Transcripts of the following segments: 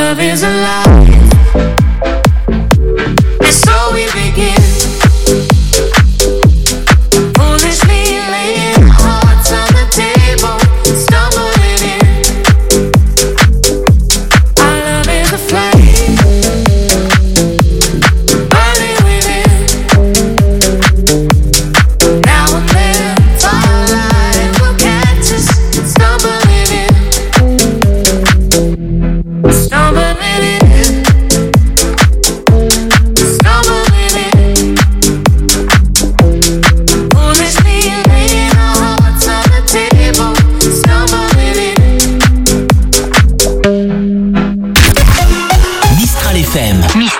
love is alive. And so we begin, foolishly laying hearts on the table, stumbling in. Our love is a flame, burning within. Now and then, twilight will catch us, stumbling in. Stumbling in, stumbling in. Foolishly laying our hearts on the table, stumbling in. Mistral FM.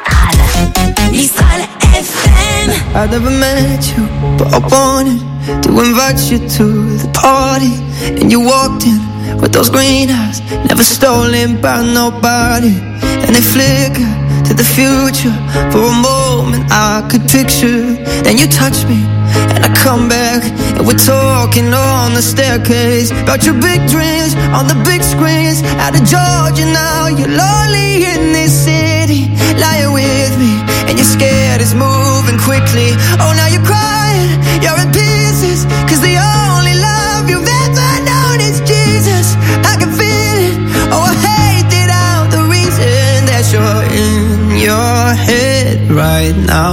Mistral FM. I never met you, but I wanted to invite you to the party. And you walked in with those green eyes, never stolen by nobody. And they flicker to the future. For a moment I could picture. Then you touch me and I come back, and we're talking on the staircase about your big dreams on the big screens. Out of Georgia now, you're lonely in this city, lying with me, and you're scared it's moving quickly. Oh, now you're crying, you're in pieces, 'cause the only love you've ever known is Jesus. I can feel it, oh I hate it out, the reason that you're in your head right now,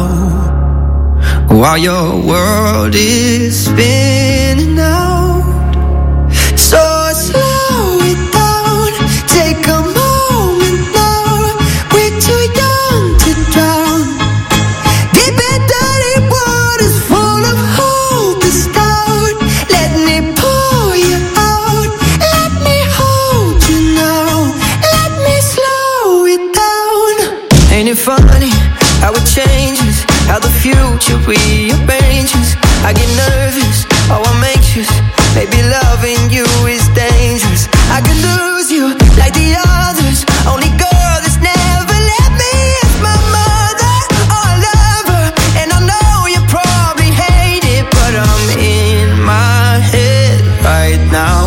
while your world is spinning out. So slow it down, take a moment now. We're too young to drown, deep in dirty waters full of hope is down. Let me pull you out, let me hold you now, let me slow it down. Ain't it funny how it changes, how the future rearranges? I get nervous, oh I'm anxious, maybe loving you is dangerous. I could lose you like the others, only girl that's never let me is my mother. Oh I love her, and I know you probably hate it, but I'm in my head right now.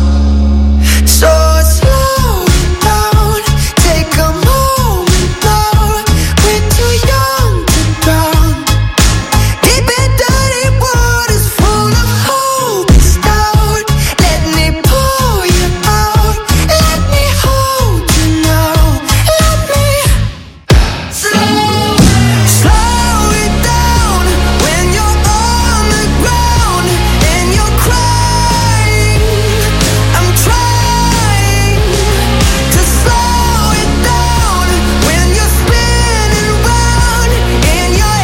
So slow it down, take a moment now. We're too young to drown, deep in dirty waters full of hope is down. Let me pull you out, let me hold you now, let me slow it down. When you're on the ground and you're crying, I'm trying to slow it down. When you're spinning round in your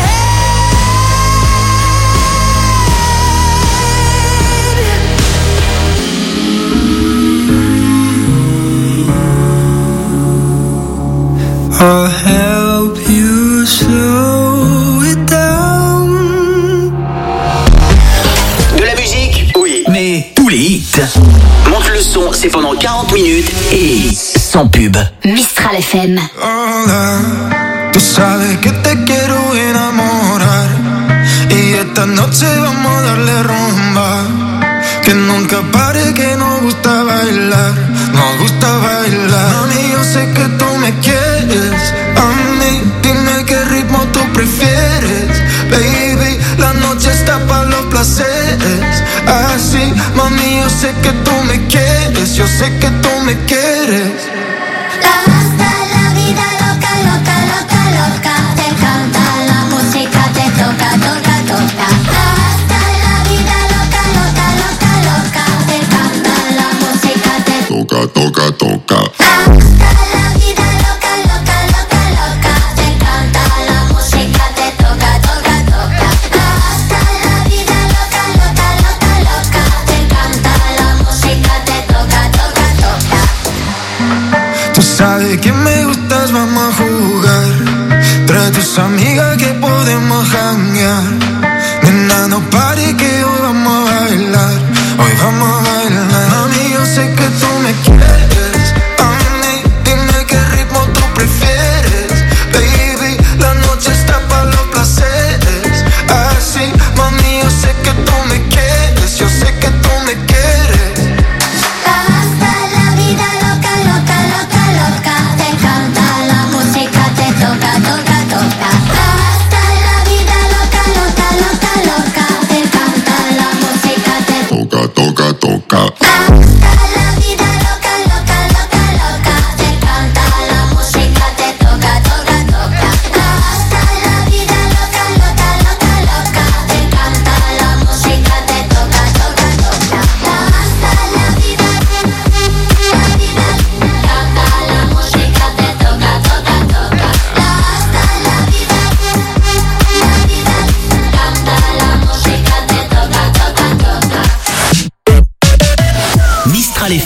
I'll help you slow it down. De la musique, oui, mais tous les hits. Monte le son, c'est pendant 40 minutes et sans pub. Mistral FM. Hola, tú sabes que te quiero enamorar, y esta noche vamos a darle rumba, que nunca pare, que nos gusta bailar, nos gusta bailar. Mami, yo sé que tú me quieres, a mí dime qué ritmo tú prefieres. Baby, la noche está para los placeres, así, mami, yo sé que tú me quieres, yo sé que tú me quieres. Hasta la vida loca, loca, loca, loca. Te encanta la música, te toca, toca, toca. Hasta la vida loca, loca, loca, loca. Te encanta la música, te Toca, toca, toca. Hasta la vida loca, loca, loca, loca. Te encanta la música, te toca, toca, toca. Hasta la vida loca, loca, loca, loca. Te encanta la música, te toca, toca, toca. Tú sabes que me gustas, vamos a jugar. Trae tus amigas que podemos janguear. Nena, no pare que hoy vamos a bailar, hoy vamos a bailar. Mami, yo sé que tú me quieres, a mí dime qué ritmo tú prefieres. Baby, la noche está para los placeres, así, mami, yo sé que tú me quieres, yo sé que tú me quieres. Hasta la vida loca, loca, loca, loca. Te encanta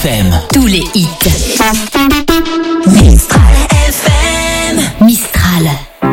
FM. Tous les hits. Mistral FM. Mistral.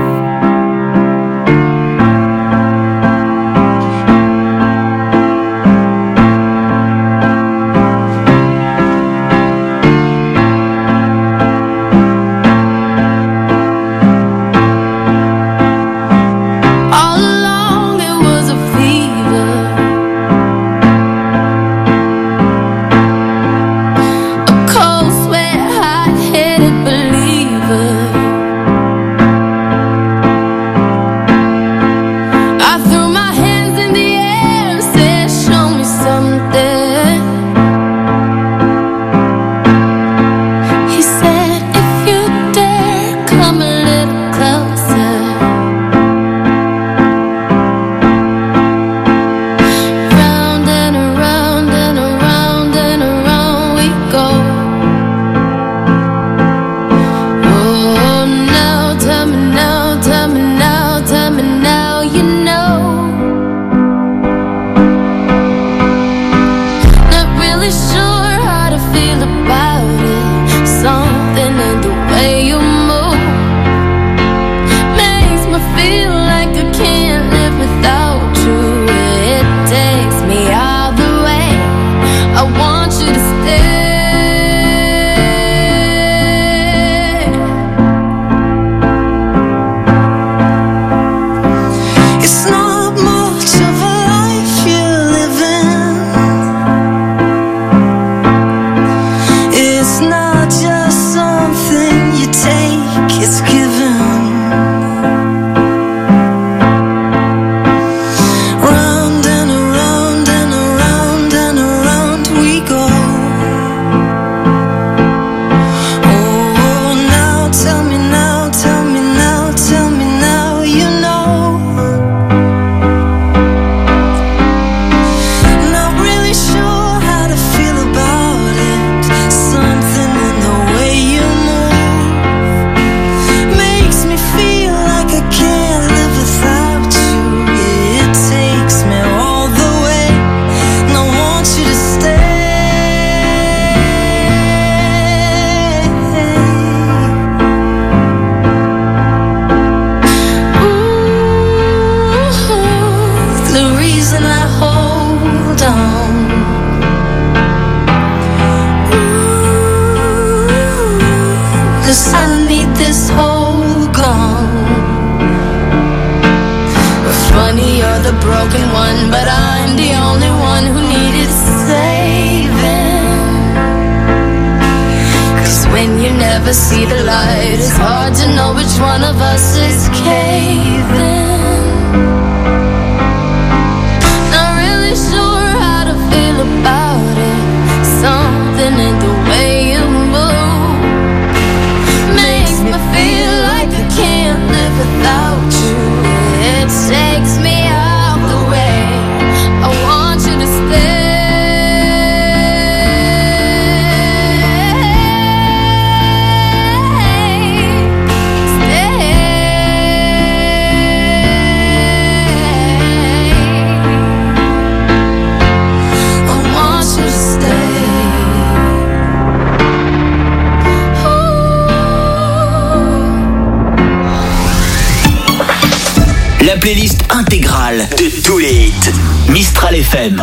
La playlist intégrale de tous les hits. Mistral FM.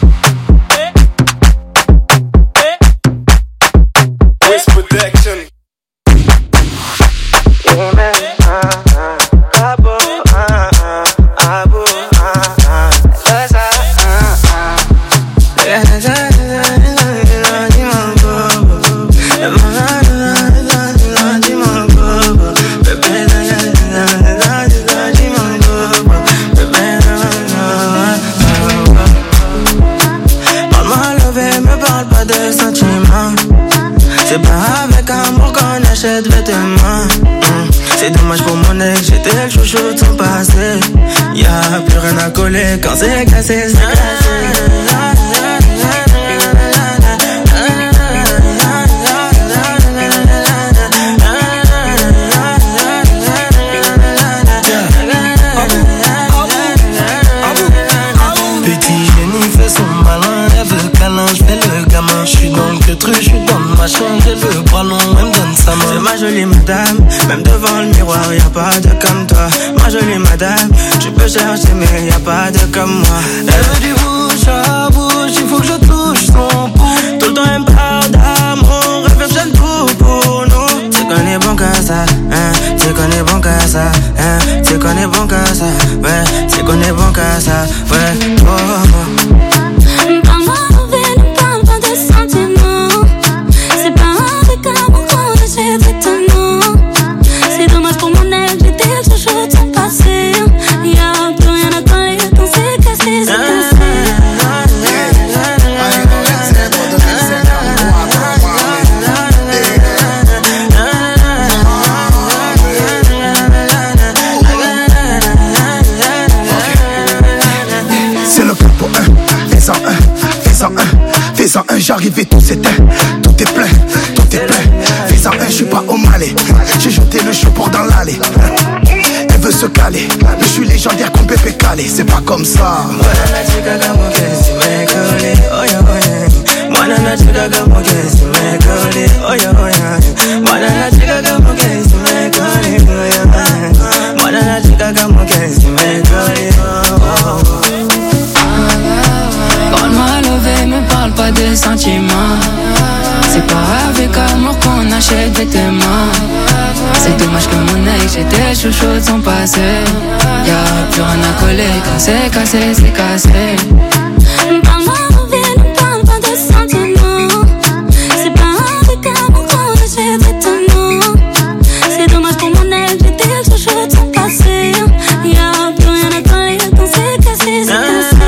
C'est dommage pour mon ex, j'étais le chouchou de son passé. Y'a plus rien à coller quand c'est cassé, c'est cassé. Petit génie fait son malin, elle veut câlin, j'fais le gamin. J'suis dans le truc qu'elle veut pas long, elle me donne sa main. C'est ma jolie madame, même devant le miroir, y'a pas de comme toi. Ma jolie madame, tu peux chercher mais y'a pas de comme moi. Elle veut du bouche à bouche, il faut que je touche son pouls. Tout le temps elle me parle d'amour, elle fait j'aime tout pour nous. C'est qu'on est bon qu'à ça, hein, c'est qu'on est bon qu'à ça, hein, c'est qu'on est bon qu'à ça, ouais, c'est qu'on est bon qu'à ça, ouais, oh, oh. Parle-moi mauvais, ne parle pas de sentiments. C'est pas avec amour qu'on achète étonnant. C'est dommage pour mon ex, j'étais le chouchou de son passé. Y'a plus rien à coller, ton c'est cassé, c'est cassé. C'est le plan pour un, fais-en un, fais-en un, fais-en un, j'arrive et tout s'éteint, tout est plein, fais-en un, je suis pas au Malais, j'ai jeté le chou pour dans l'allée. Elle veut se caler, mais je suis légendaire comme Pépé Calé, c'est pas comme ça. Parle-moi levé, me parle pas de sentiments. C'est pas avec amour qu'on achète des vêtements. C'est dommage que mon ex, j'étais chouchou de son passé. Y'a plus rien à coller, quand c'est cassé, c'est cassé. Parle-moi mauvais, ne parle pas de sentiments. C'est pas avec amour qu'on achète étonnant. C'est dommage pour mon ex, j'étais le chouchou de son passé. Y'a plus rien à coller, quand c'est cassé, c'est cassé.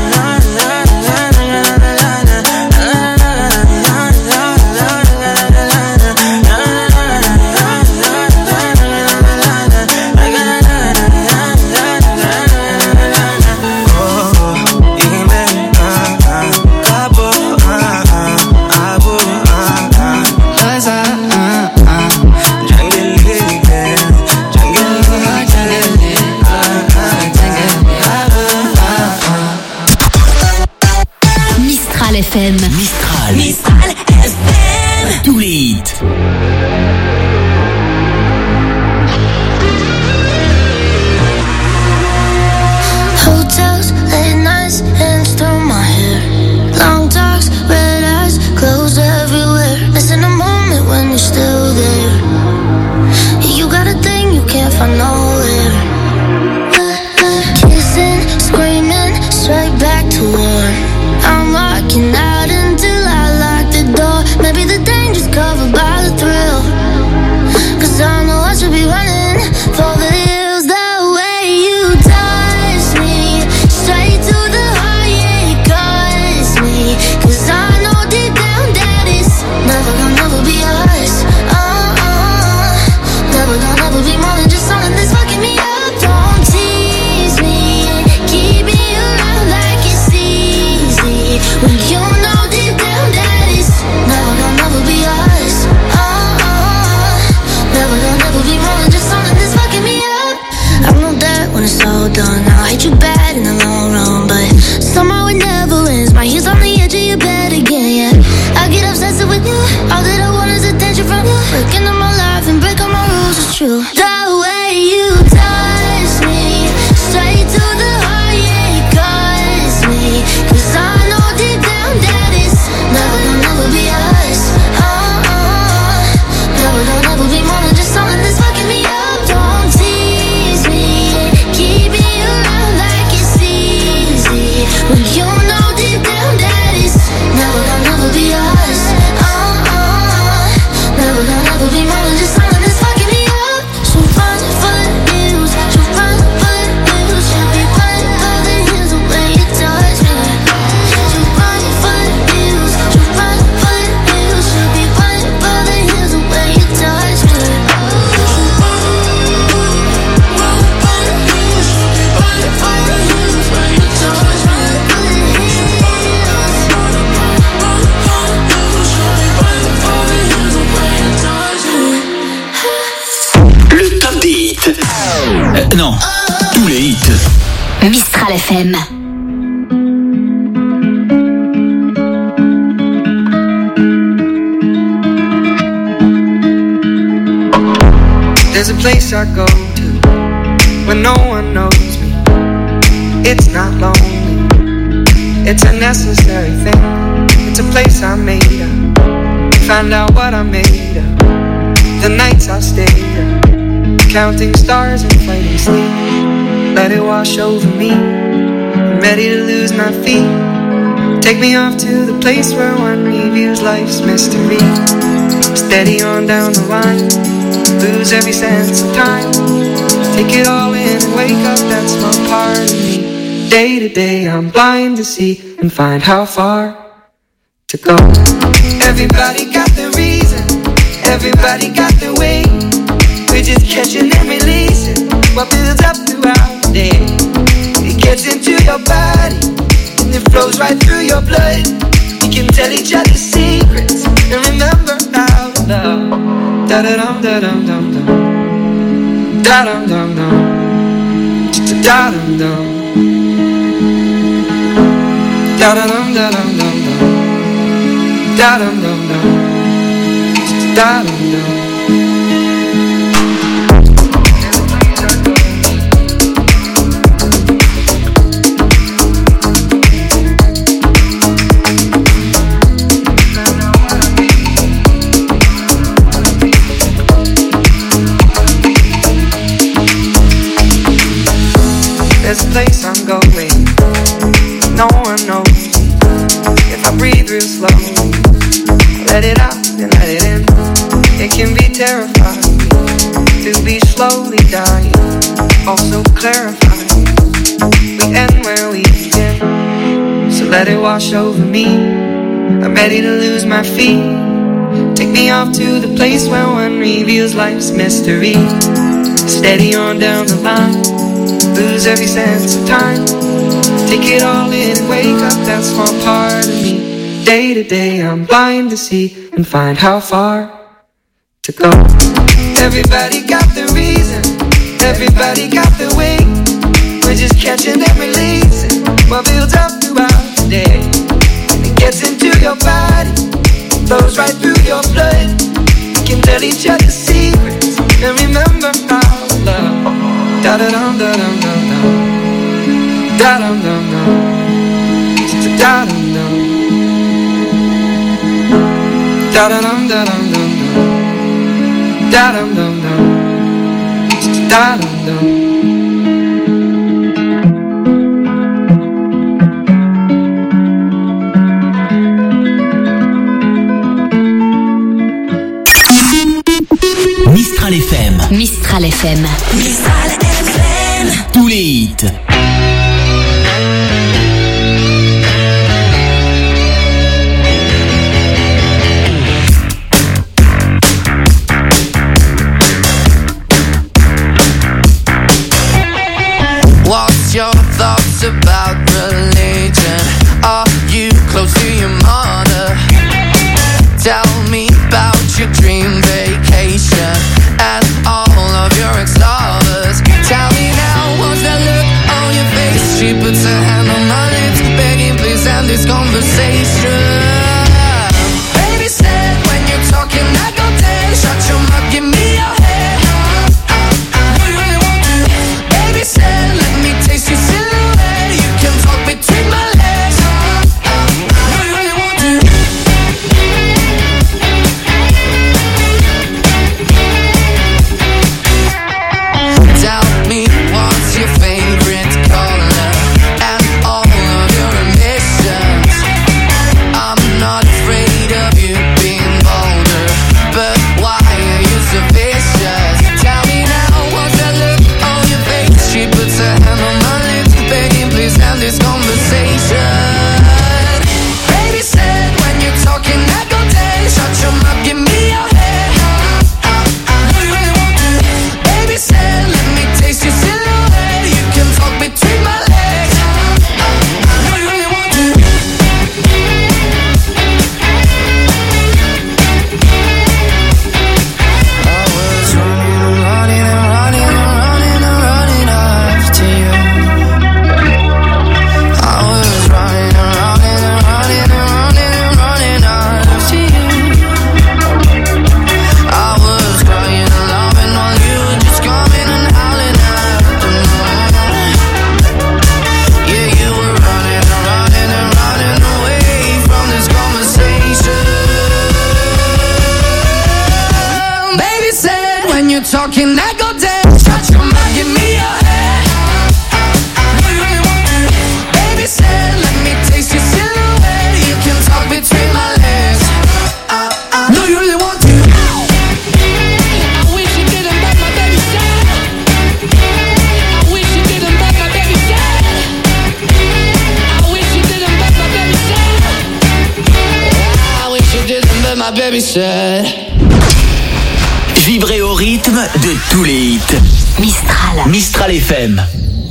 FM. Mistral FM. Tous les hits. Hotels, late nights, hands through my hair. Long talks, red eyes, clothes everywhere. Missing a moment when you're still there. You got a thing you can't find nowhere. Kissing, screaming, straight back to war. I'm walking out until I lock the door. Maybe the danger's covered by the thrill. 'Cause I know I should be running for the hills. The way you touch me, straight to the heart, yeah, it cuts me. 'Cause I know deep down that it's never gonna never be us. Never gonna never be more than just something that's fucking me up. Don't tease me, keep me around like it's easy. When you know deep down that it's never gonna never be us. Never gonna never be more than just something that's fucking me up. I know that when it's all done, I'll hate you bad in the long run, but somehow it never ends. My heels on the edge of your bed again, yeah. I get obsessed with you. All that I want is attention from you. Break into my life and break all my rules, it's true. The way you touch me, straight to the heart, yeah, it cuts me. 'Cause I know deep down that it's never gonna never be us. Never gonna never be more than just something that's fucking me up. Don't tease me, keep me around like it's easy. When you know deep down that it's never gonna never be us. Never gonna never be more than just something that's fucking me up. So run for the hills, so run for the hills. Should be running for the hills the way you touch me. So run for the hills, so run for the hills. Should be running for the hills the way you touch me. Le top des hits. Non, tous les hits. Mistral FM. There's a place I go to when no one knows me. It's not lonely, it's a necessary thing. It's a place I made up, find out what I made of. The nights I stayed up, counting stars and fighting sleep. Let it wash over me, I'm ready to lose my feet. Take me off to the place where one reviews life's mystery. Steady on down the line, lose every sense of time. Take it all in and wake up that small part of me. Day to day I'm blind to see and find how far to go. Everybody got the reason, everybody got the way. We're just catching and releasing what builds up throughout the day. It gets into your body and it flows right through your blood. We can tell each other secrets and remember how to love. Da-da-dum-da-dum-dum-dum, da-dum-dum-dum, da-dum-dum, da-da-dum-da-dum-dum-dum, da-dum-dum-dum, da-dum-dum. There's a place I'm going, no one knows me. If I breathe real slowly, let it out and let it in. It can be terrifying to be slowly dying, also clarifying. We end where we begin, so let it wash over me. I'm ready to lose my feet. Take me off to the place where one reveals life's mystery. Steady on down the line, lose every sense of time. Take it all in and wake up that small part of me. Day to day I'm blind to see and find how far to go. Everybody got the reason, everybody got the way. We're just catching and releasing what builds up throughout the day. It gets into your body, flows right through your blood. We can tell each other secrets and remember how to love. Da-da-dum-da-dum-dum-dum, da-dum-dum-dum, da-dum-dum, da-da-dum-da-dum-dum, da-dum-dum-dum, da-dum-dum. Mistral FM. Mistral FM. Mistral FM. Tous les hits. What's your thoughts about religion? Are you close to your mother? Tell me about your dream vacation and all of your ex-lovers. Tell me now, what's that look on your face? She puts her hand on my lips, begging please end this conversation. Baby said when you're talking I go dead. Shut your mouth, give me your head. Do you really want to? Baby said let me taste your silhouette. You can you're talking, I go down. Touch your mind, give me your hand. Do you really want to? Baby said, let me taste your silhouette. You can talk between my legs. Do you really want to? I wish you didn't back my baby said. I wish you didn't back my baby said. I wish you didn't back my baby said. I wish you didn't back my baby said. Vibrez au rythme de tous les hits. Mistral. Mistral FM.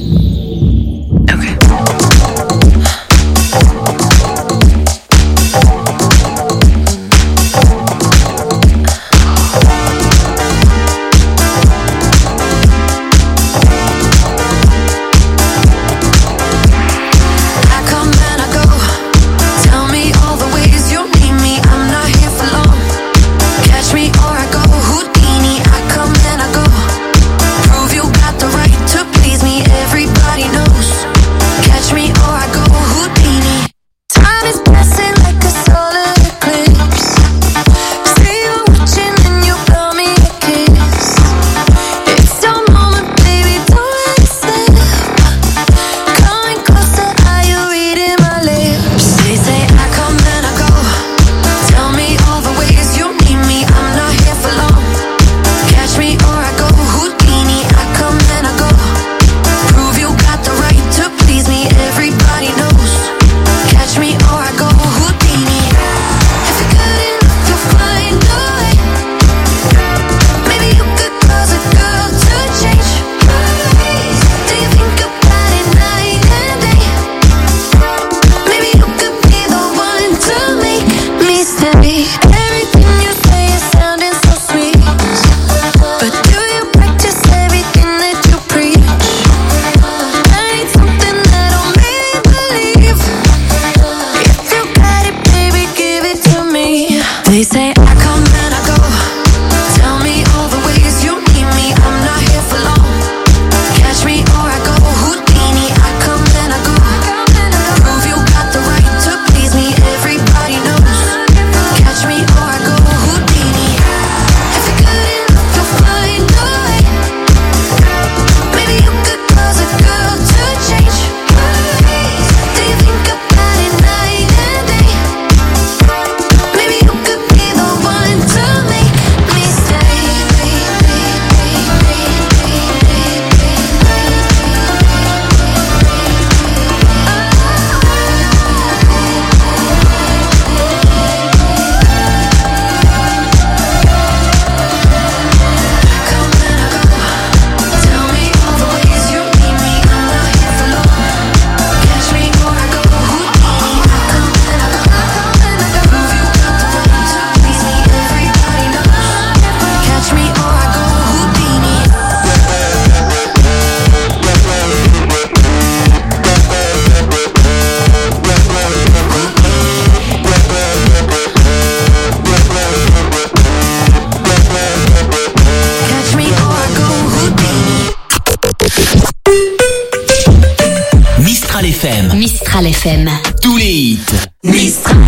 Mistral FM. Tous les hits. Mistral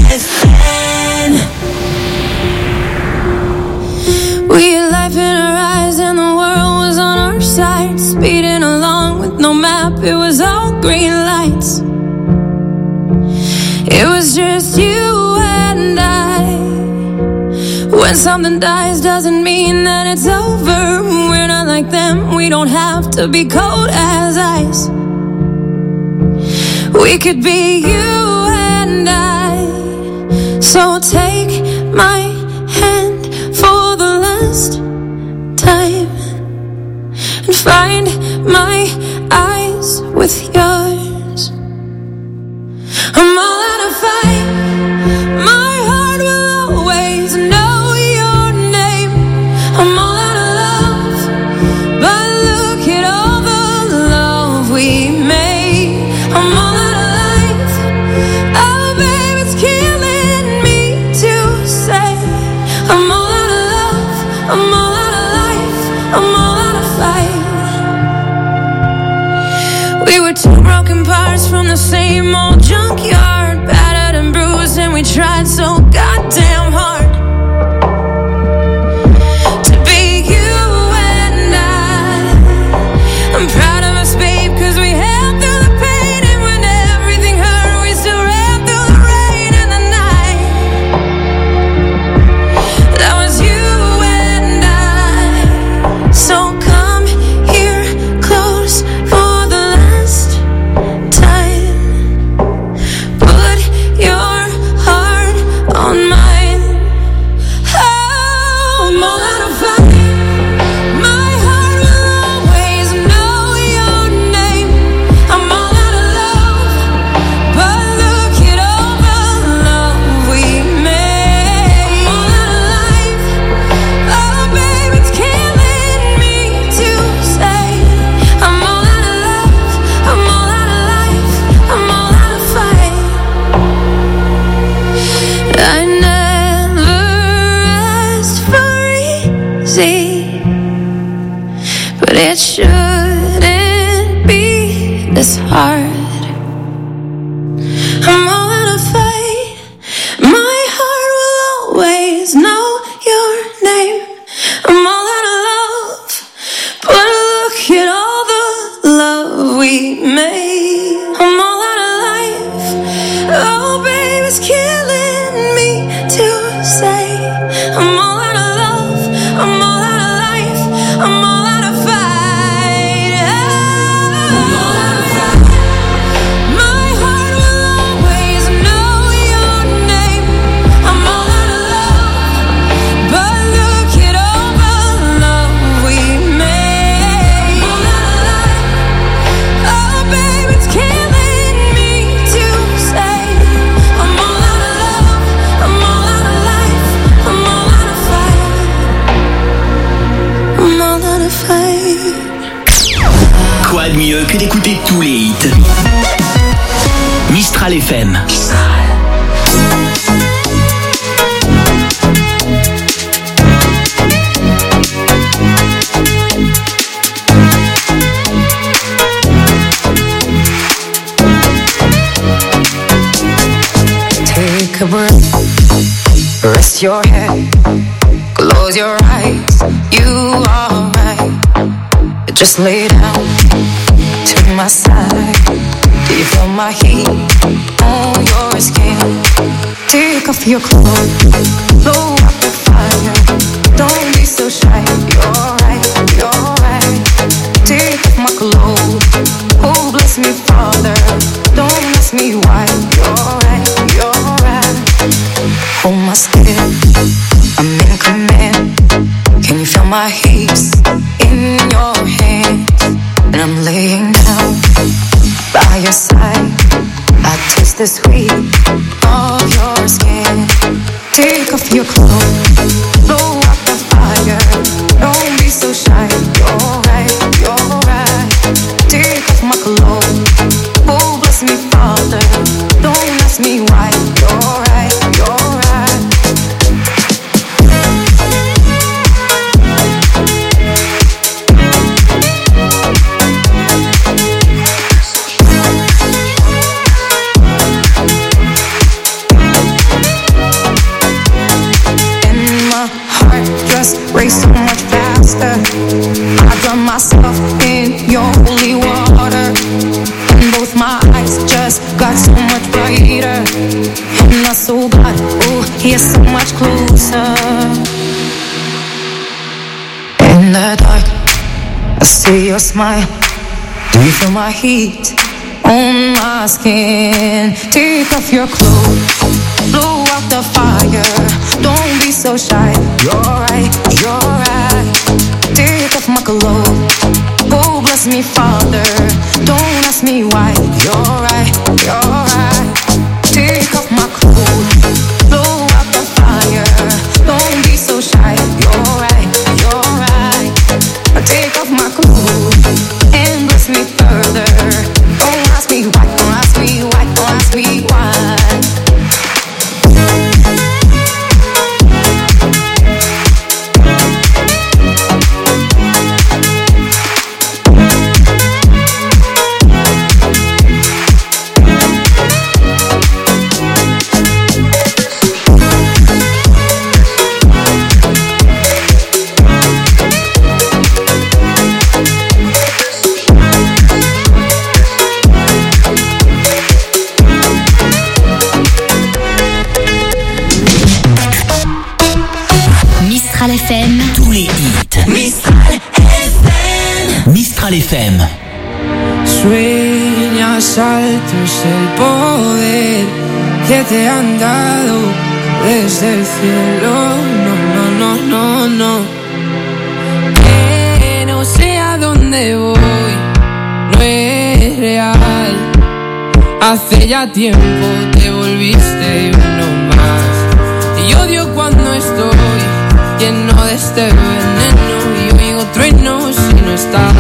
FM. We had life in our eyes and the world was on our side. Speeding along with no map, it was all green lights. It was just you and I. When something dies doesn't mean that it's over. We're not like them, we don't have to be cold as ice. We could be you and I. So take my hand for the last time and find my eyes with yours. I'm all out of fight. My heart will always know your name. I'm all out of love, but look at all the love we made. I'm all out of life. Oh babe, it's killing me to say I'm all out of love, I'm all out of life, I'm all out of fight. We were two broken parts from the same old junkyard, battered and bruised, and we tried so goddamn hard to be you easy, but it shouldn't be this hard. I'm all out of faith. My heart will always know your name. I'm all out of love, but look at all the love we made. I'm all out of life. Oh, babe, it's killing me to say I'm all out of love. I'm all out of life. I'm all out of fight. I'm all out of fight. My heart will always know your name. I'm all out of love, but look at all the love we made. I'm all out of life. Oh, babe, it's killing me to say I'm all out of love. I'm all out of life. I'm all out of fight. I'm all out of fight. Quoi de mieux que d'écouter tous les hits? Mistral FM. Take a breath, rest your head, close your eyes, you are right. Just lay down to my side. Do you feel my heat on your skin? Take off your clothes, blow up the fire. Don't be so shy, you're right, you're right. Take off my clothes, oh bless me Father. Don't ask me why, you're right, you're right. Hold my step, I'm in command. Can you feel my hips in your hands? And I'm laying down by your side. I taste the sweet of your skin. Take off your clothes, blow up the fire. Don't be so shy, you're right, you're right. Take off my clothes, oh bless me Father. Don't ask me why, you're right, you're right. Race so much faster. I drown myself in your holy water, and both my eyes just got so much brighter. And my soul got, oh, you're so much closer. In the dark, I see your smile. Do you feel my heat on my skin? Take off your clothes, blow out the fire. Don't be so shy, you're right, you're right. Take off my clothes, oh bless me Father. Don't ask me why, you're right, you're right. Take off my clothes, blow out the fire. Don't be so shy, you're right, you're right. Take off my clothes and bless me further. Don't ask me why, don't ask me why, don't ask me why. Mistral FM, Tous les hits. Mistral FM. Mistral FM. Sueñas alto es el poder que te han dado desde el cielo. No, no, no, no, no. Que no sé a dónde voy, no es real. Hace ya tiempo te volviste uno más. Y odio cuando estoy lleno de este veneno y oigo truenos si no estás.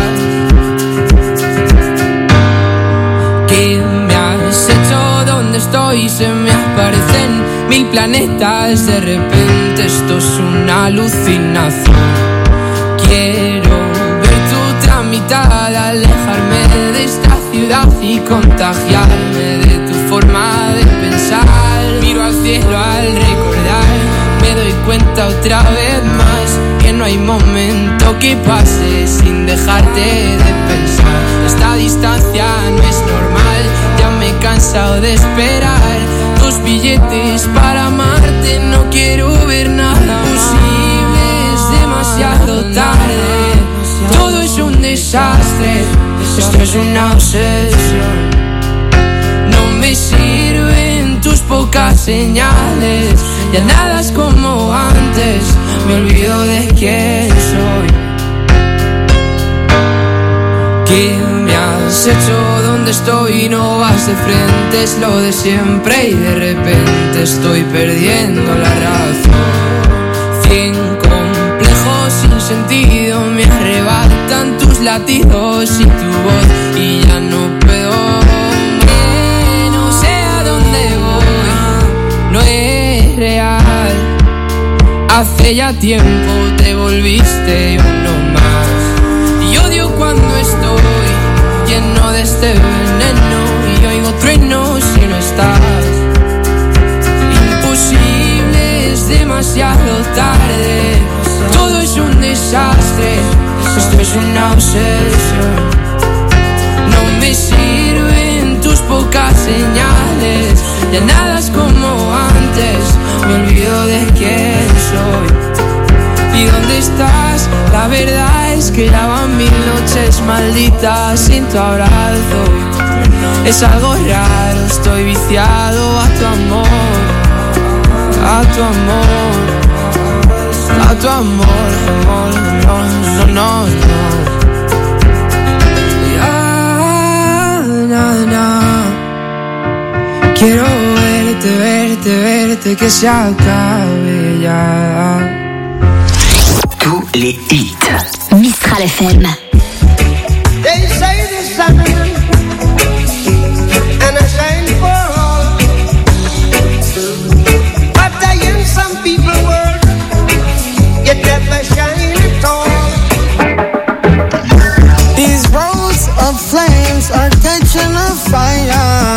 ¿Qué me has hecho? ¿Dónde estoy? Se me aparecen mil planetas. De repente esto es una alucinación. Quiero ver tu tramitada, alejarme de esta ciudad y contagiarme de tu forma de pensar. Miro al cielo al recordar, me doy cuenta otra vez más que no hay momento que pase sin dejarte de pensar. Esta distancia no es normal, ya me he cansado de esperar tus billetes para amarte. No quiero ver nada posible, es demasiado tarde. Todo es un desastre, esto es una obsesión. No me sirven tus pocas señales, ya nada es como antes, me olvido de quién soy. ¿Qué me has hecho? ¿Dónde estoy? No vas de frente, es lo de siempre y de repente estoy perdiendo la razón. 100 complejos sin sentido me arrebatan tus latidos y tu voz y ya no puedo. No sé a dónde voy, no es real. Hace ya tiempo te volviste uno más y odio cuando estoy lleno de este veneno y oigo truenos si no estás. Imposible, es demasiado tarde, todo es un desastre, esto es una obsesión. No me sirven tus pocas señales, ya nada es como antes, me olvido de quién soy. ¿Y dónde estás? La verdad es que ya van 1000 noches malditas sin tu abrazo. Es algo raro, estoy viciado a tu amor, a tu amor, a tu amor, amor, no, no, no, no. Ya, na, na. Quiero verte, verte, verte, que se acabe ya. Tous les hits. Mistral FM. They say the sun and I shine for all, but I in some people world you never shine at all. These roads of flames are catching a fire.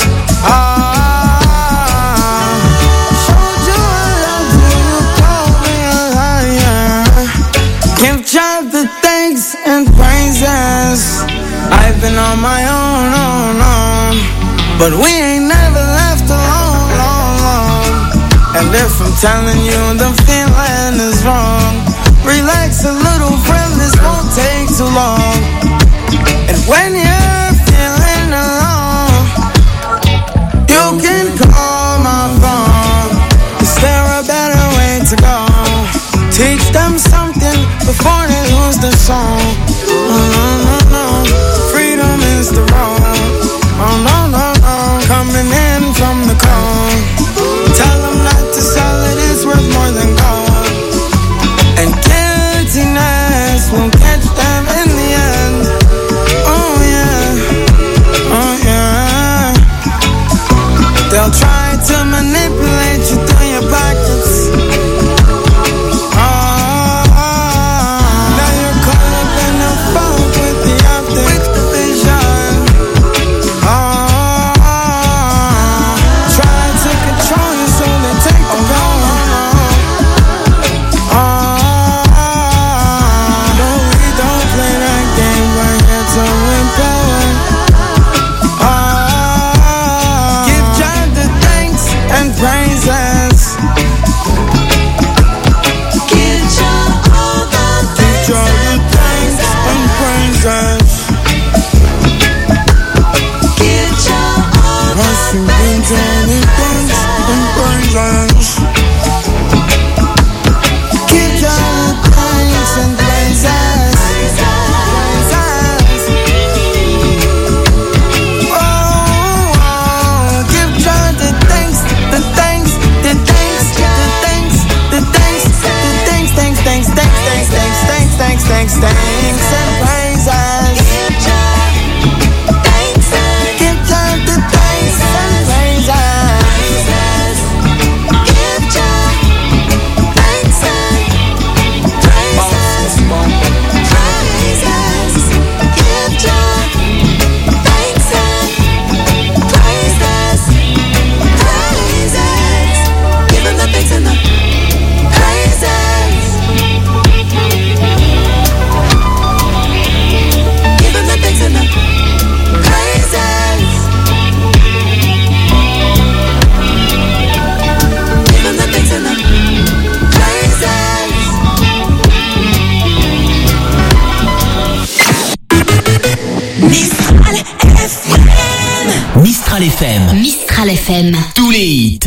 Showed you a love, you called me a liar. Give God the thanks and praises. I've been on my own, but we ain't never left alone, long, long. And if I'm telling you the feeling is wrong, relax a little, friend, this won't take too long. And when you're feeling alone, you can call my phone. Is there a better way to go? Teach them something before they lose their song. Oh, no, no, no. Freedom is the road. Oh, no, no, no. Coming in from the cold. Tell them not to sell it, it's worth more than gold. And guiltiness will catch them in the end. Oh, yeah. Oh, yeah. They'll try to manipulate you through your pockets. Now you're caught up in a fog. Mistral FM. Mistral FM. Tous les hits.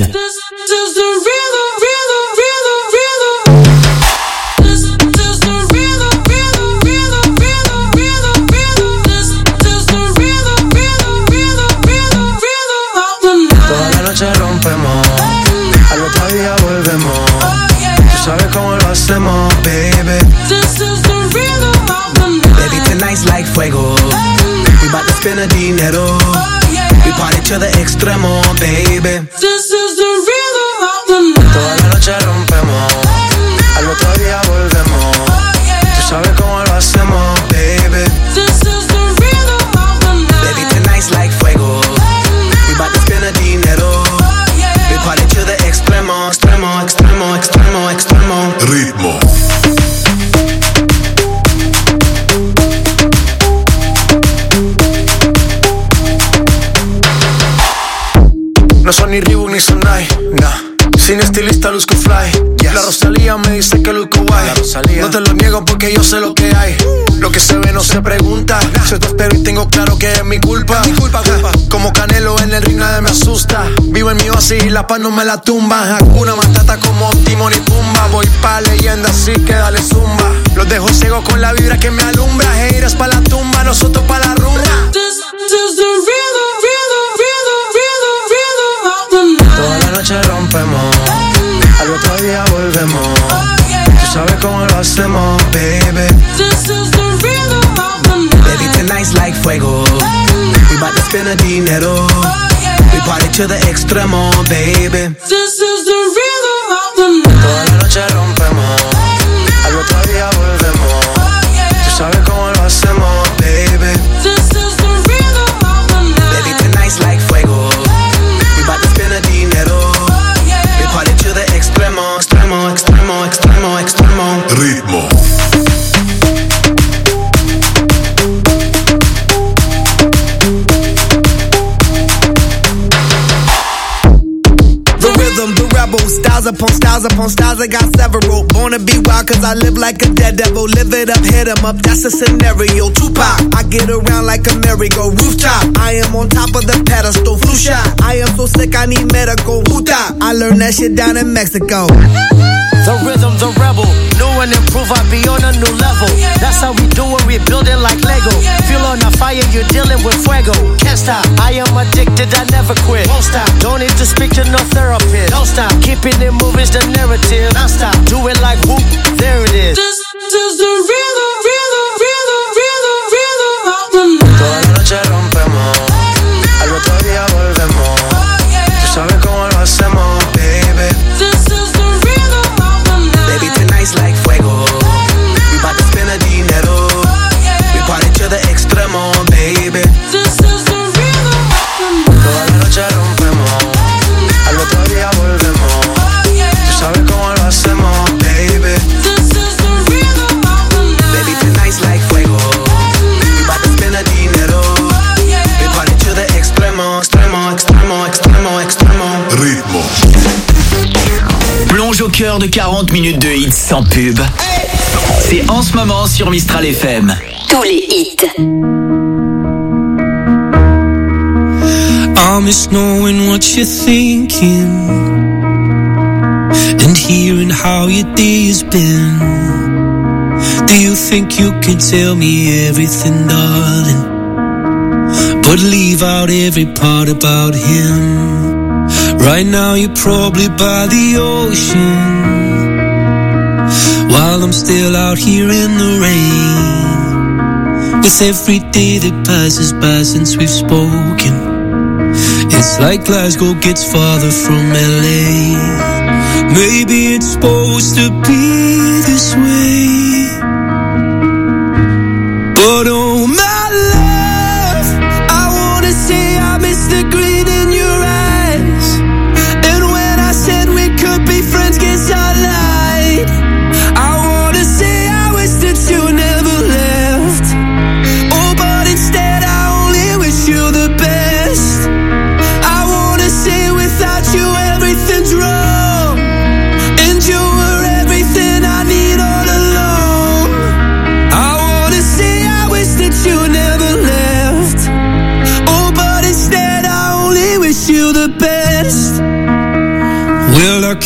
Toda la noche rompemos, al otro día volvemos. Tú sabes cómo lo hacemos, baby. Baby, tonight's like fuego. We bout to spend the dinero. We party to the extremo, baby. Toda la noche rompemos, al otro día volvemos. Tú sabes cómo lo hacemos, baby. Baby, tonight's like fuego. We bout to spend the dinero. We party to the extremo, extremo, extremo, extremo, extremo. Ritmo. No son ni Reebok ni Sonai, nah. Sin estilista luzco fly, yes. La Rosalía me dice que luzco guay. No te lo niego porque yo sé lo que hay. Lo que se ve no se pregunta, nah. Yo te espero y tengo claro que es mi culpa, culpa. Como Canelo en el ring nadie me asusta. Vivo en mi oasis y la paz no me la tumba. Hakuna Matata como Timon y Pumba. Voy pa' leyenda así que dale zumba. Los dejo ciegos con la vibra que me alumbra. Haters pa' la tumba, nosotros pa' la rumba. Toda la noche rompemos, al otro día volvemos. Tú sabes cómo lo hacemos, baby. Baby, tonight's like fuego. We bout to spend the dinero. We party to the extremo, baby. Toda la noche rompemos, al otro día volvemos. Tú sabes cómo lo hacemos, baby. Baby, tonight's like fuego. We bout to spend the dinero. We party to the extremo, extremo, extremo, extremo, extremo. Ritmo. The rebel, styles upon styles upon styles, I got several. Born to be wild cause I live like a dead devil. Live it up, hit 'em up, that's a scenario. Tupac, I get around like a merry-go rooftop. I am on top of the pedestal, flu shot. I am so sick I need medical. Huta, I learned that shit down in Mexico. The rhythm, the rebel, new and improve, I be on a new level. That's how we do it, we build it like Lego. Feel on the fire, you're dealing with fuego. Can't stop, I am addicted, I never quit. Won't stop, don't need to speak to no therapist. Don't stop, keeping it moving's the narrative. Non stop, do it like whoop, there it is. This is the rhythm, rhythm, rhythm, rhythm, rhythm of the night. Toda la noche rompemos, al otro día volvemos. Tú sabes cómo lo hacemos, baby. This is the rhythm of the night. Baby, tonight's like fuego. We bout to spend the dinero. We party to the extremo, baby. This is the rhythm of the night. Toda la noche rompemos, al otro día volvemos. Tú sabes cómo lo hacemos, baby. This is the rhythm of the night. Baby, tonight's like fuego. We bout to spend the dinero. We party to the extremo, extremo, extremo, extremo, extremo. Ritmo. Plonge au cœur de 40 minutes de hits sans pub. C'est en ce moment sur Mistral FM. Tous les hits. I miss knowing what you're thinking and hearing how your day has been. Do you think you can tell me everything, darling, but leave out every part about him? Right now you're probably by the ocean, while I'm still out here in the rain. With every day that passes by since we've spoken, it's like Glasgow gets farther from LA. Maybe it's supposed to be this way, but oh my love, I wanna say I miss the green in your eyes. And when I said we could be friends, guess I lied. I wanna say I wish that you never left. Oh, but instead I only wish you the best. I wanna say without you everything's wrong, and you were everything I need all along.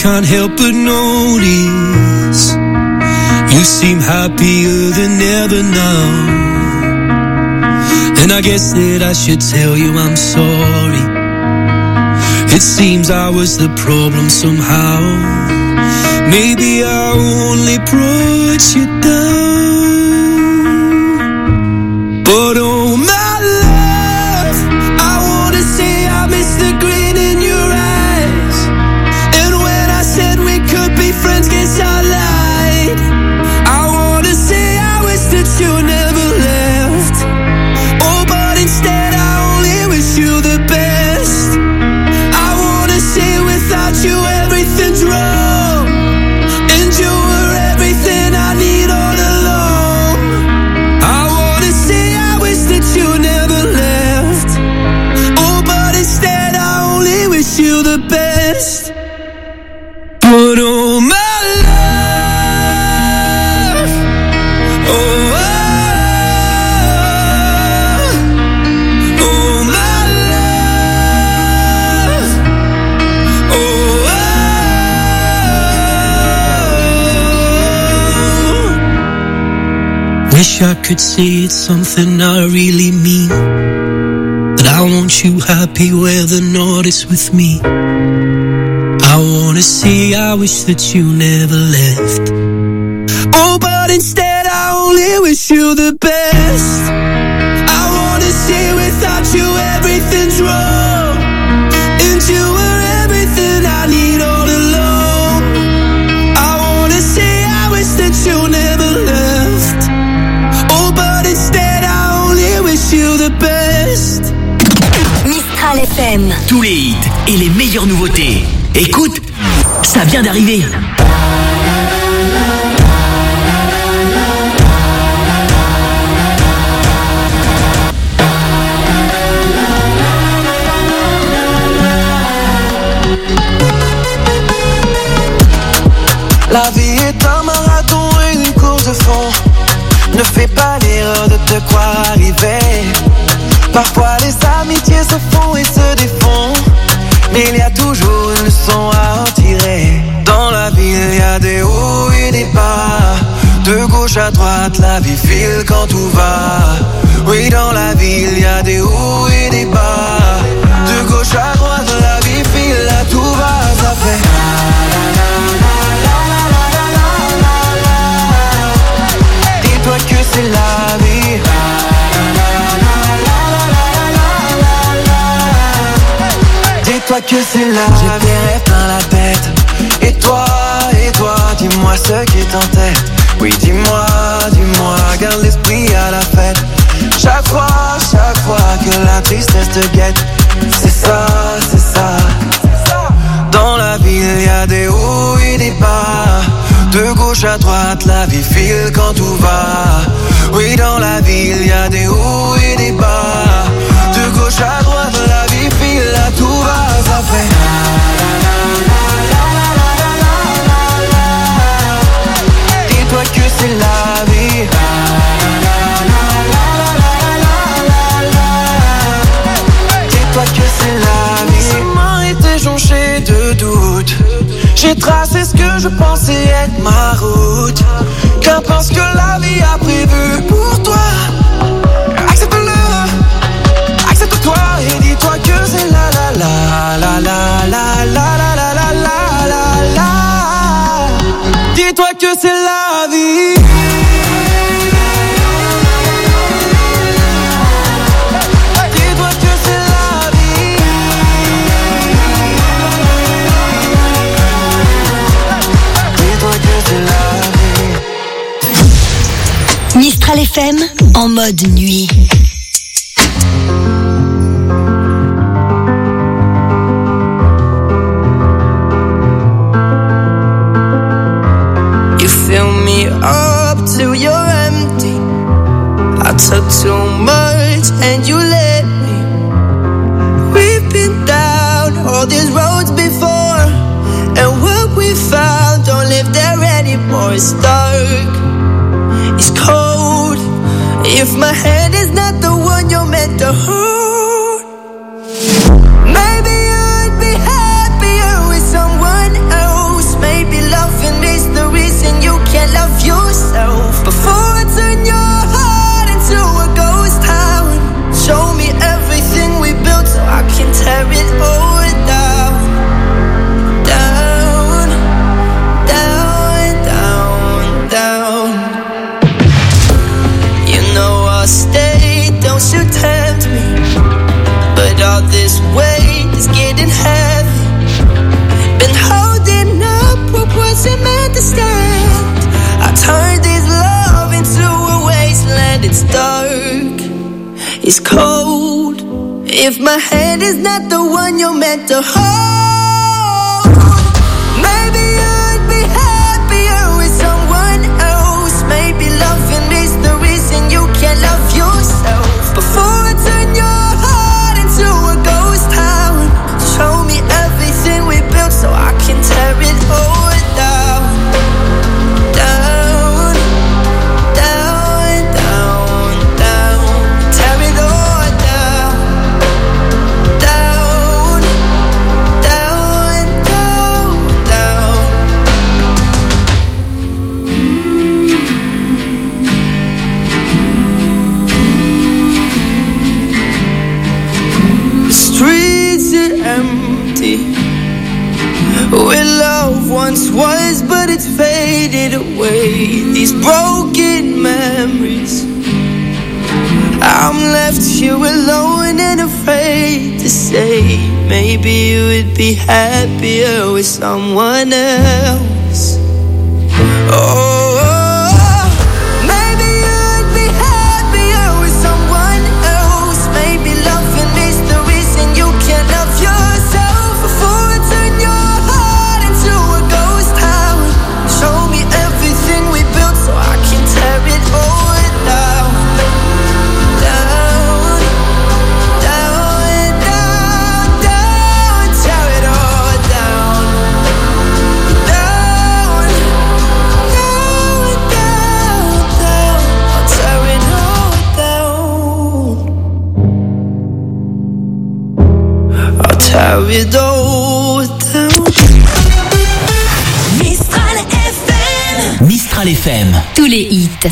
can't help but notice you seem happier than ever now. And I guess that I should tell you I'm sorry. It seems I was the problem somehow. Maybe I only brought you down. But oh my love, I wanna say I miss the grin in your eyes. And when I said we could be friends, guess I lied. I wanna say I wish that you never left. Oh, but instead I only wish you the best. I wanna say without you everything's wrong, and you were everything I need all along. I wanna say I wish that you never left. Oh, but instead I only wish you the best. But oh my love, oh, oh my love, oh, wish I could say it's something I really mean, that I want you happy where the north is with me. I wanna say I wish that you never left. Oh, but instead I only wish you the best. I wanna say without you everything's wrong, and you were everything I need all along. I wanna say I wish that you never left. Oh, but instead I only wish you the best. Mistral FM. Tous les hits et les meilleures nouveautés. Écoute, ça vient d'arriver. La vie est un marathon et une course de fond. Ne fais pas l'erreur de te croire arriver. Parfois les amitiés se font et se défont, mais il y a toujours une leçon à en tirer. Dans la vie il y a des hauts et des bas. De gauche à droite la vie file quand tout va. Oui, dans la vie il y a des hauts et des bas. De gauche à droite la vie file, là tout va. Ça fait dis-toi que c'est la vie. Dis-toi que c'est la vie. J'ai des rêves plein la tête. Et toi, dis-moi ce qui t'entête. Oui, dis-moi, garde l'esprit à la fête. Chaque fois que la tristesse te guette. C'est ça. Dans la vie, il y a des hauts et des bas. De gauche à droite, la vie file quand tout va. Oui, dans la vie, il y a des hauts et des bas. De gauche à droite, la vie file, là tout va. Ça fait dis-toi que c'est la vie. Dis-toi que c'est la vie. Ce chemin était jonché de doutes. J'ai tracé ce que je pensais être ma route. Qu'importe ce que la vie a prévu pour toi. Accepte-le, accepte-toi et dis-toi que c'est la la la la la la la la la la la. Dis-toi que c'est la vie. Dis-toi que c'est la vie. Dis-toi que c'est la vie. Mistral FM en mode nuit. You fill me up till you're empty. I took too much and you let me. We've been down all these roads before, and what we found don't live there anymore. It's dark, it's cold. If my hand is not the one you're meant to hold, maybe I'd be happier with someone else. can't love yourself. Before I turn your heart into a ghost town, show me everything we built so I can tear it all down. Down, down, down, down. You know I'll stay, don't you tempt me, but all this weight is getting heavy. Been holding up what wasn't meant to stand. I turned this love into a wasteland. It's dark, it's cold. If my hand is not the one you're meant to hold, maybe you'd be happier with someone else. Maybe loving is the reason you can't love yourself. Before I turn your heart into a ghost town, show me everything we built so I can tear it all down. Down, down, down, down. Tear it all down. Down, down, down, down. The streets are empty where love once was, but it's faded away. These broken memories, I'm left here alone and afraid to say, maybe you would be happier with someone else. Oh, maybe you'd be happier with someone else. Maybe loving is the reason you can't love yourself. Before I turn your heart into a ghost town, show me everything we built so I can tear it all down. Down, down, down, down. Tear it all down. Down, down, down, down. I'll tear it all down. I'll tear it all down. Mistral FM. Mistral FM. Tous les hits.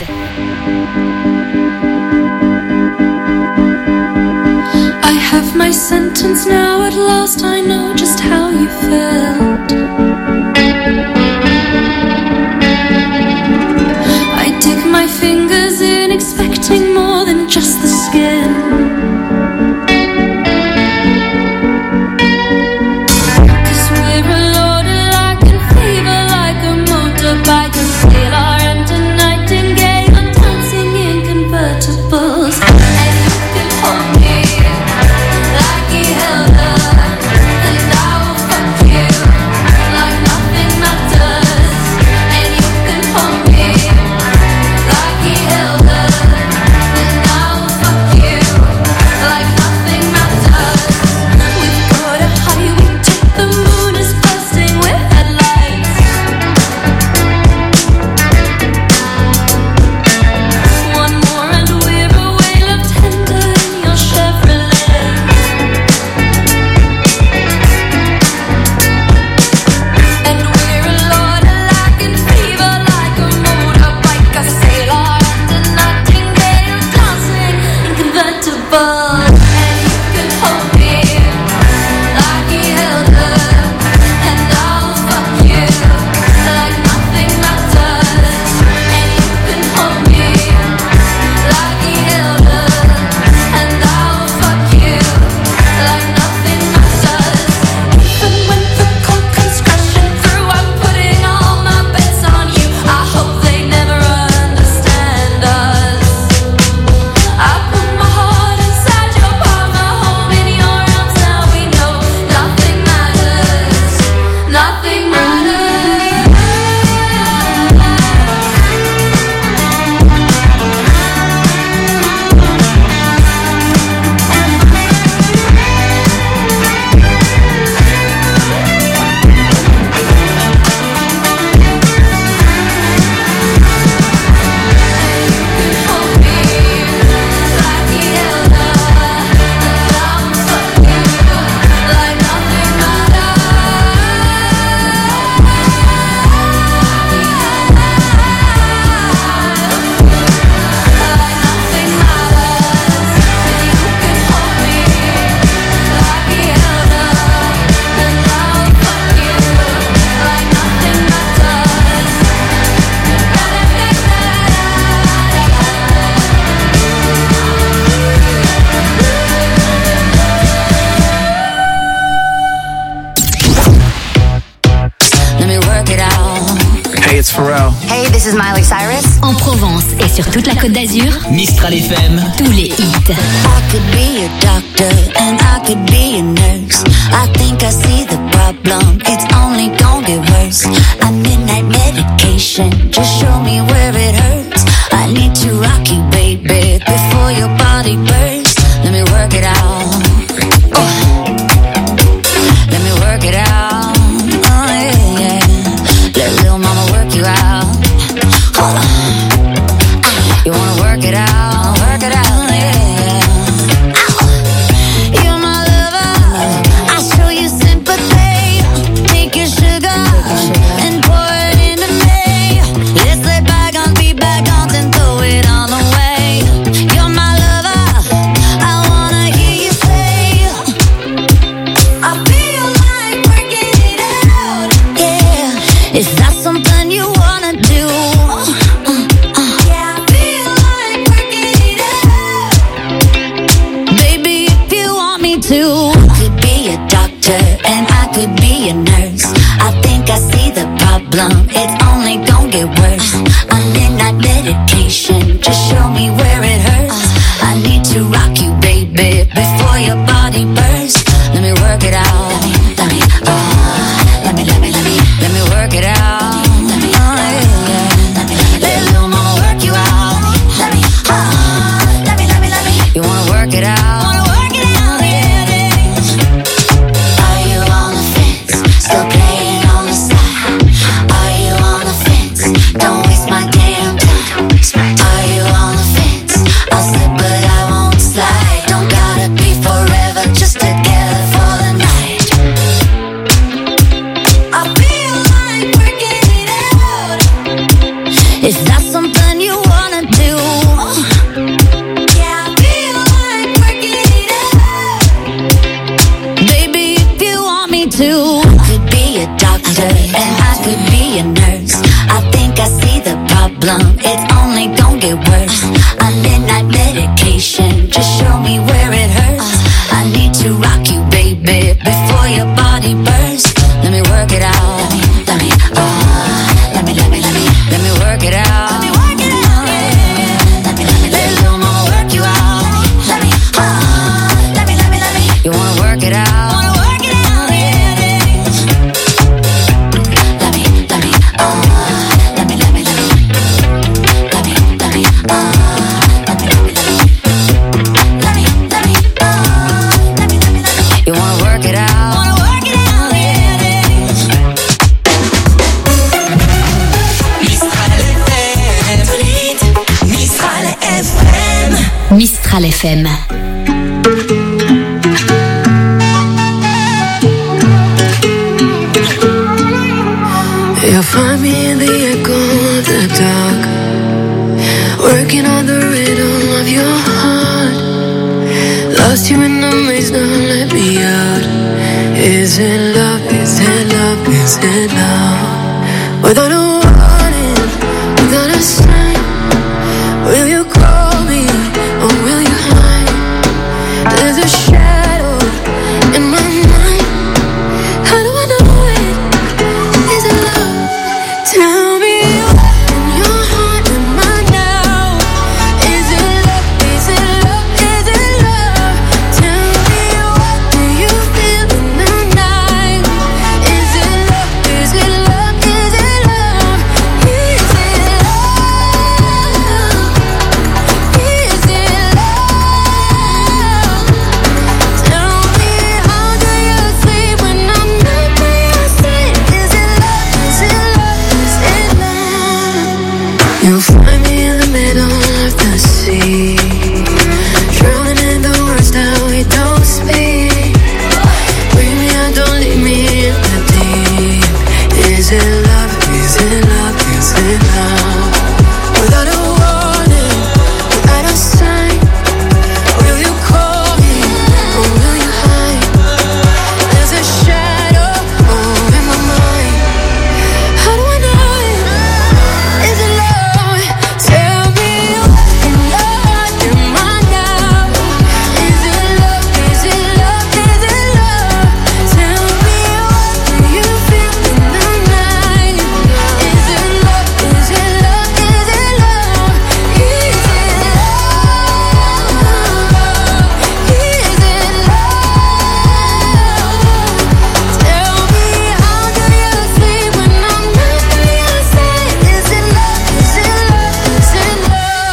I have my sentence now, at last I know just how you felt. I dig my fingers in, expecting more than just the skin. 'Cause we're a loader like a fever, like a motorbike, a sailor and a nightingale, and dancing in convertibles. And you can hold me like he held her, and I will fuck you like nothing matters. And you can hold me like he This is Miley Cyrus. En Provence et sur toute la Côte d'Azur, Mistral FM. Tous les hits. I could be a doctor and I could be a nurse. I think I see the problem. It's only gonna get worse. A midnight medication. Just show me where it hurts. I need to rock you, baby, before your body bursts. Let me work it out. Let me work it out. Oh, yeah, yeah. Let little mama work you out. Hold on. You wanna work it out? Work it out, yeah. You're my lover. I show you sympathy. Take your sugar and pour it into me. Let's lay bygones be bygones and throw it all away. You're my lover. I wanna hear you say, I feel like working it out. Yeah, is that something you wanna do? Yeah, I feel like working it out. Baby, if you want me to. I could be a doctor and I could be a nurse. I think I see the problem. It's only gonna get worse. A midnight medication. Just show me where it hurts. I need to rock you, baby, before your body bursts. Let me work it out. Let me work it out. Oh, yeah, yeah. Let little mama work you out. Let me. You wanna work it out? Wanna work it out, yeah. Are you on the fence? Still playing on the side? Are you on the fence? Don't waste my damn time. Are you on the fence? I'll slip but I won't slide. Don't gotta be forever, just together for the night. I feel like working it out. Is that something you wanna do? Yeah, I feel like working it out. Baby, if you want me to. I could be a doctor and I could be a nurse. I think I see the problem. It's only gonna get worse. A midnight medication. Just show me where it hurts. I need to rock you, baby, before your body bursts. Let me work it out. Let me work it out. Let me work it out. Let little mama work you out. Let me. You wanna work it out? Wanna work it out, yeah. Let me. You wanna work it out? Wanna work it out, yeah. Mistral FM. Mistral FM. You'll find me in the echo of the dark, working on the rhythm of your heart. Lost you in the maze, now let me out. Is it love? Is it love? Is it love? Without a